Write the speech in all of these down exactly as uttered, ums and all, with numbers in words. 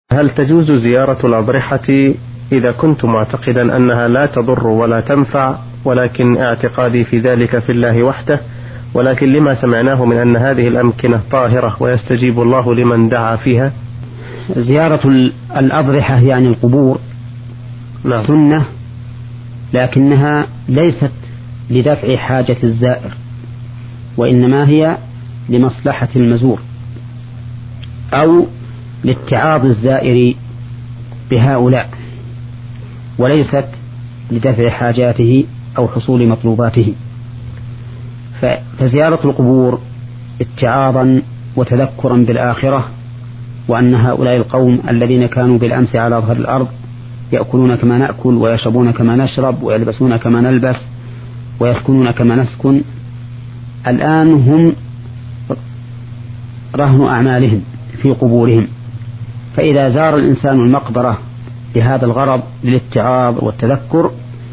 هل تجوز زيارة الأضرحة إذا كنت معتقدا أنها لا تضر ولا تنفع، ولكن اعتقادي في ذلك في الله وحده، ولكن لما سمعناه من أن هذه الأمكنة طاهرة ويستجيب الله لمن دعا فيها؟ زيارة الأضرحة يعني القبور نعم. سنة، لكنها ليست لدفع حاجة الزائر، وإنما هي لمصلحة المزور أو لاتعاظ الزائر بهؤلاء، وليست لدفع حاجاته أو حصول مطلوباته. فزيارة القبور اتعاظا وتذكرا بالآخرة، وأن هؤلاء القوم الذين كانوا بالأمس على ظهر الأرض يأكلون كما نأكل ويشربون كما نشرب ويلبسون كما نلبس ويسكنون كما نسكن، الآن هم رهن أعمالهم في قبورهم. فإذا زار الإنسان المقبرة بهذا الغرض للاتعاظ والتذكر،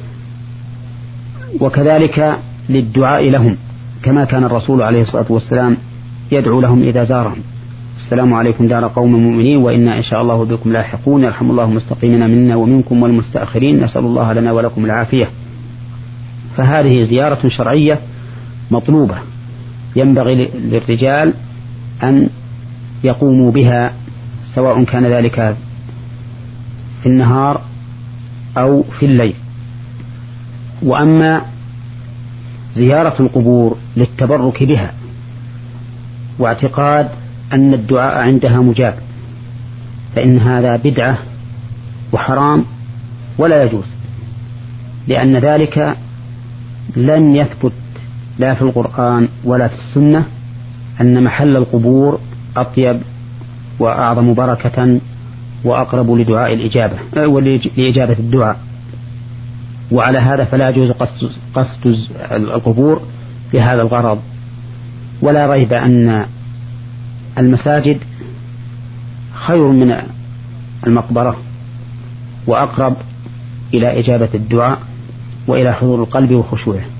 وكذلك للدعاء لهم، كما كان الرسول عليه الصلاة والسلام يدعو لهم إذا زارهم: السلام عليكم دار قوم مؤمنين وإنا إن شاء الله بكم لاحقون، يرحم الله المستقيمين منا ومنكم والمستأخرين، نسأل الله لنا ولكم العافية. فهذه زيارة شرعية مطلوبة، ينبغي للرجال أن يقوموا بها، سواء كان ذلك في النهار أو في الليل. وأما زيارة القبور للتبرك بها واعتقاد أن الدعاء عندها مجاب، فإن هذا بدعة وحرام ولا يجوز، لأن ذلك لن يثبت لا في القرآن ولا في السنة أن محل القبور أطيب وأعظم بركة وأقرب لدعاء الإجابة ولإجابة الدعاء. وعلى هذا فلا يجوز قصد, قصد القبور بهذا الغرض. ولا ريب أن المساجد خير من المقبرة وأقرب إلى إجابة الدعاء وإلى حضور القلب وخشوعه.